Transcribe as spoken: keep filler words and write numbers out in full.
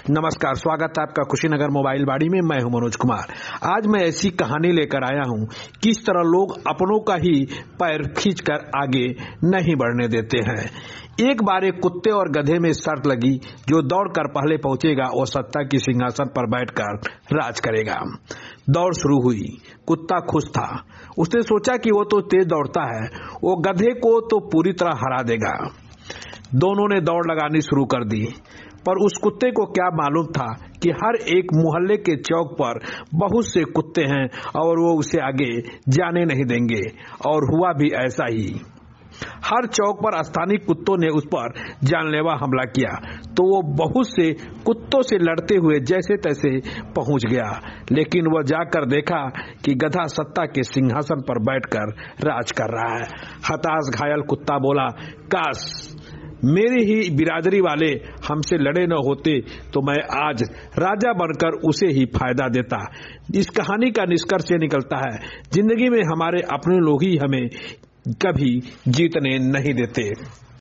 नमस्कार, स्वागत है आपका कुशीनगर मोबाइल बाड़ी में। मैं हूं मनोज कुमार। आज मैं ऐसी कहानी लेकर आया हूं किस तरह लोग अपनों का ही पैर खींचकर आगे नहीं बढ़ने देते हैं। एक बार एक कुत्ते और गधे में शर्त लगी, जो दौड़कर पहले पहुंचेगा वो सत्ता की सिंहासन पर बैठकर राज करेगा। दौड़ शुरू हुई। कुत्ता खुश था। उसने सोचा कि वो तो तेज दौड़ता है, वो गधे को तो पूरी तरह हरा देगा। दोनों ने दौड़ लगानी शुरू कर दी, पर उस कुत्ते को क्या मालूम था कि हर एक मोहल्ले के चौक पर बहुत से कुत्ते हैं और वो उसे आगे जाने नहीं देंगे। और हुआ भी ऐसा ही। हर चौक पर स्थानीय कुत्तों ने उस पर जानलेवा हमला किया, तो वो बहुत से कुत्तों से लड़ते हुए जैसे तैसे पहुंच गया। लेकिन वह जाकर देखा कि गधा सत्ता के सिंहासन पर बैठकर राज कर रहा है। हताश घायल कुत्ता बोला, काश मेरी ही बिरादरी वाले हमसे लड़े न होते तो मैं आज राजा बनकर उसे ही फायदा देता। इस कहानी का निष्कर्ष ये निकलता है, जिंदगी में हमारे अपने लोग ही हमें कभी जीतने नहीं देते।